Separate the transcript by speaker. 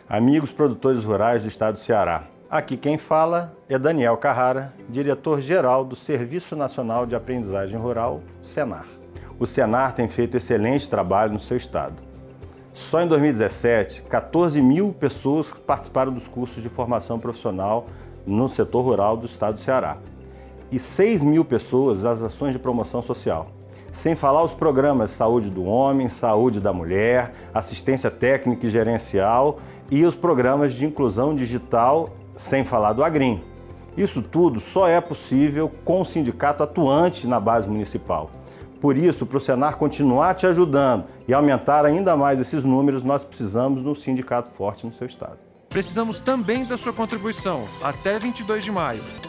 Speaker 1: Amigos produtores rurais do estado do Ceará. Aqui quem fala é Daniel Carrara, diretor-geral do Serviço Nacional de Aprendizagem Rural, Senar. O Senar tem feito excelente trabalho no seu estado. Só em 2017, 14 mil pessoas participaram dos cursos de formação profissional no setor rural do estado do Ceará. E 6 mil pessoas nas ações de promoção social. Sem falar os programas Saúde do Homem, Saúde da Mulher, Assistência Técnica e Gerencial e os programas de inclusão digital, sem falar do Agrim. Isso tudo só é possível com o sindicato atuante na base municipal. Por isso, para o Senar continuar te ajudando e aumentar ainda mais esses números, nós precisamos de um sindicato forte no seu estado.
Speaker 2: Precisamos também da sua contribuição até 22 de maio.